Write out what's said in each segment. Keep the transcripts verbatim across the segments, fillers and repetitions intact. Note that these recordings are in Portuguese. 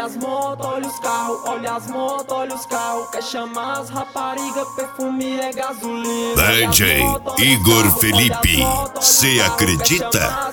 Olha as motos, olha os carros, olha as motos, olha os carros. Quer chamar as raparigas, perfume é gasolina. D J Igor Felipe, cê acredita?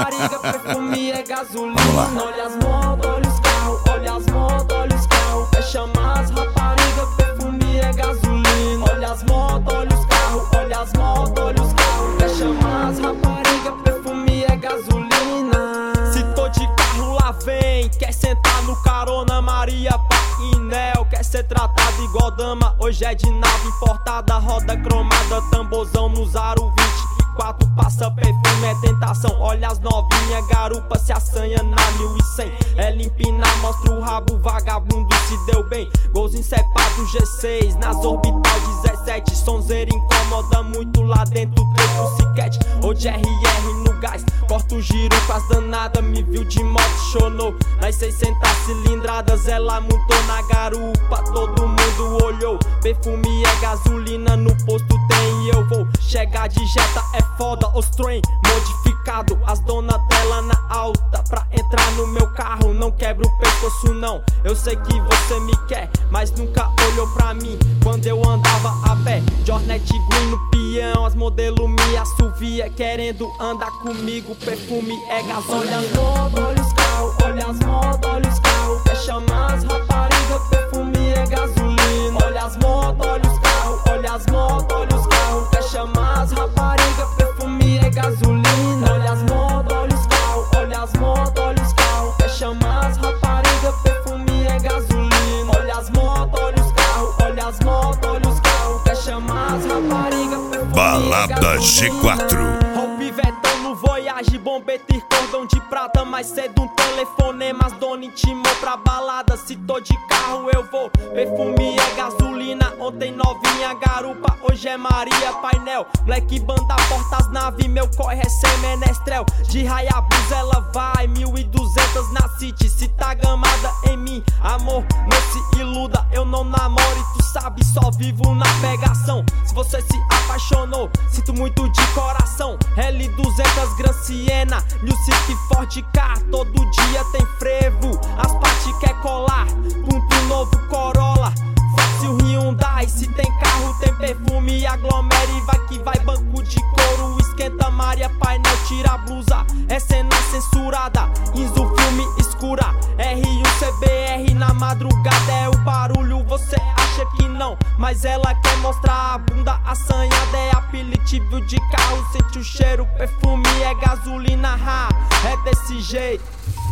Perfume é gasolina. Olha as motos, olha os carros, olha as motos, olha os carros. Quer chamar as raparigas, perfume é gasolina. Olha as motos, olha os carros, olha as motos, olha os carros. Quer chamar as raparigas, perfume é gasolina. Se tô de carro lá vem, quer sentar no carona Maria Painel. Quer ser tratado igual dama, hoje é de nave importada. Roda cromada, tamborzão no Zaro vinte e quatro. Passa perfume, é tentação. Olha as novinhas, garupa se assanha na mil e cem. Ela empina, mostra o rabo, vagabundo se deu bem. Gols encepados G seis, nas orbital dezessete. Sonzeira incomoda muito lá dentro, treco ciquete. Ou de R R no gás, corta o giro com as danadas. Me viu de moto, chonou nas seiscentas cilindradas. Ela montou na garupa, todo mundo olhou. Perfume é gasolina, no posto tem e eu vou. Chegar de Jetta é foda, os trem modificado. As Donatella na alta, pra entrar no meu carro. Não quebra o pescoço não, eu sei que você me quer, mas nunca olhou pra mim quando eu andava a pé. Jornet Green no peão, as modelo me assovia, querendo andar comigo. Perfume é gasolina. Olha as motos, olha os carros, olha as motos, olha os carros. Quer chamar as raparigas, perfume é gasolina. Olha as motos, olha os carros, olha as motos, olha os carros. Quer chamar as raparigas, perfume é gasolina. Olha as motos, olha os carros, olha as motos, olha os carros. Quer chamar as raparigas, perfume é gasolina. Olha as motos, olha os carros, olha as motos, olha os carros. Quer chamar as raparigas, perfume Balada é gasolina. G quatro. Pivetão no Voyage, bombeta e cordão de prata. Mais cedo um telefonema, as dona intimou pra balada. Se tô de carro eu vou, perfume é gasolina. Ontem novinha garupa, hoje é Maria Painel. Black banda porta as naves, meu corre é sem menestrel. De Hayabusa ela vai, mil e duzentos na City. Se tá gamada em mim, amor, não se iluda. Eu não namoro e tu sabe, só vivo na pegação. Se você se apaixonou, sinto muito de coração. L duzentos Gran Siena, New Civic Ford K, todo dia tem frevo. As partes quer colar, ponto novo Corolla, fácil Hyundai. Se tem carro tem perfume, aglomera e vai que vai. Banco de couro, esquenta Maria Painel, tira a blusa, é cena censurada. Inzo filme escura, R um C B R na madrugada é o barulho. Você acha que não, mas ela quer mostrar a bunda assanhada. É apelativo de carro, sente o cheiro, perfume é gasolina, ha, é desse jeito.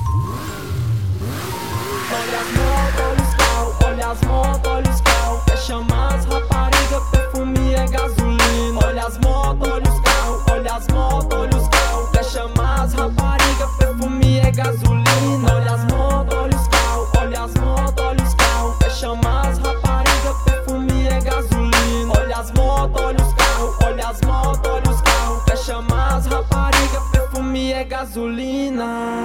Olha as motos, olha os carros, olha as motos, olha os carros. Quer chamar as raparigas, perfume é gasolina. Olha as motos, olha os carros, olha as motos, olha os carros. Quer chamar as raparigas, perfume é gasolina. Olha as motos, olha os carros, olha as motos, olha os carros. Quer chamar as raparigas, perfume é gasolina. Olha as motos, olha os carros, olha as motos, olha os carros. Quer chamar as raparigas, perfume é gasolina.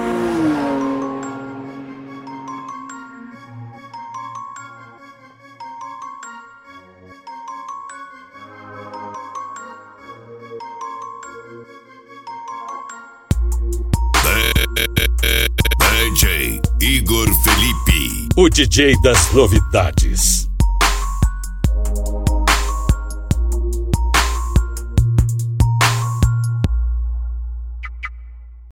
D J Igor Felipe, o D J das novidades.